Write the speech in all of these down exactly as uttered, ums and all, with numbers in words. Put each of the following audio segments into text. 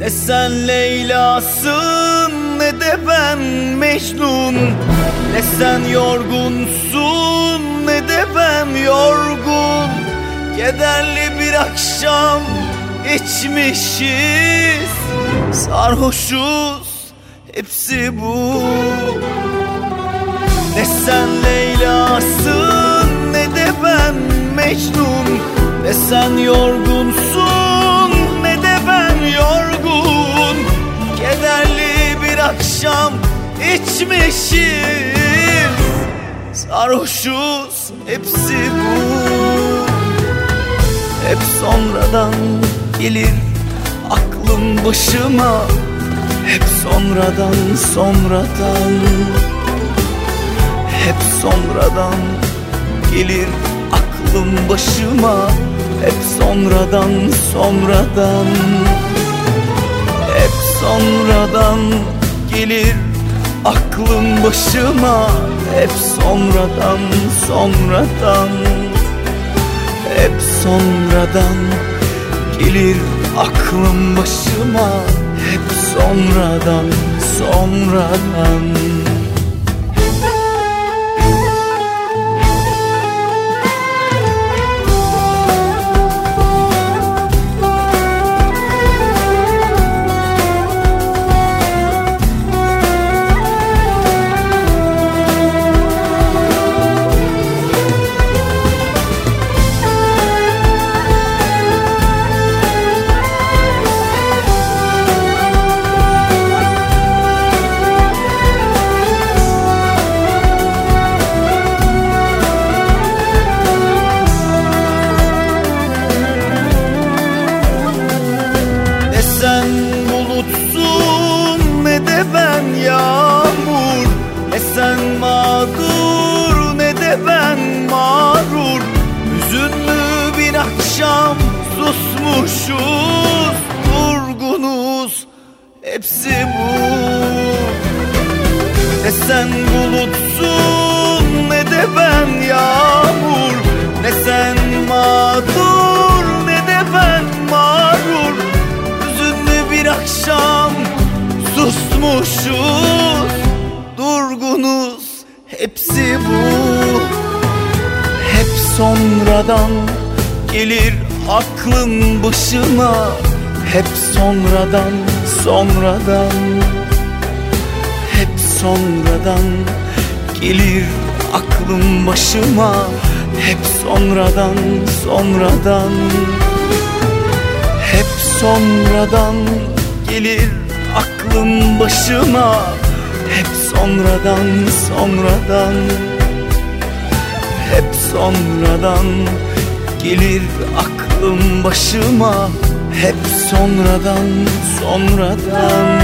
Ne sen Leyla'sın ne de ben Mecnun. Ne sen yorgunsun ne de ben yorgun. Kederli bir akşam içmişiz, sarhoşuz, hepsi bu. Ne sen Leyla'sın ne de ben Mecnun. Ne sen yorgunsun ne de ben yorgun. Kederli bir akşam içmişiz, sarhoşuz, hepsi bu. Hep sonradan gelir aklım başıma. Hep sonradan sonradan. Hep sonradan gelir aklım başıma. Hep sonradan sonradan. Hep sonradan gelir aklım başıma. Hep sonradan sonradan. Hep sonradan gelir aklım başıma. Hep sonradan sonradan. Sen bulutsun ne de ben yağmur. Ne sen mağdur ne de ben mağrur. Hüzünlü bir akşam susmuşuz, durgunuz, hepsi bu. Ne sen bulutsun ne de ben yağmur. Ne sen mağdur ne de ben mağrur. Bir akşam susmuşuz, durgunuz, hepsi bu. Hep sonradan gelir aklım başıma. Hep sonradan sonradan. Hep sonradan gelir aklım başıma. Hep sonradan sonradan. Hep sonradan gelir aklım başıma. Hep sonradan sonradan. Hep sonradan gelir aklım başıma. Hep sonradan sonradan.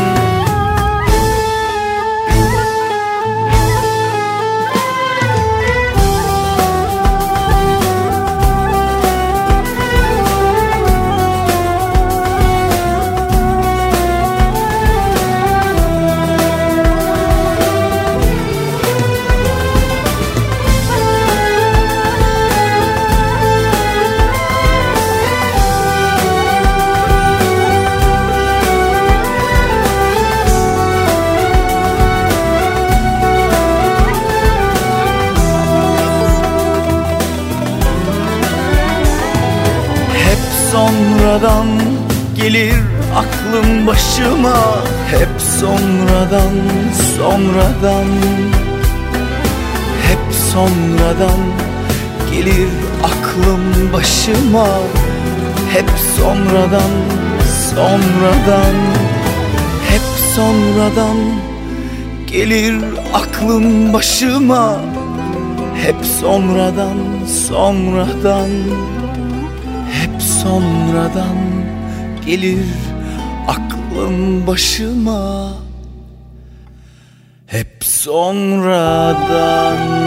Sonradan gelir aklım başıma. Hep sonradan sonradan. Hep sonradan gelir aklım başıma. Hep sonradan sonradan. Hep sonradan gelir aklım başıma. Hep sonradan sonradan. Hep sonradan gelir aklım başıma. Hep sonradan.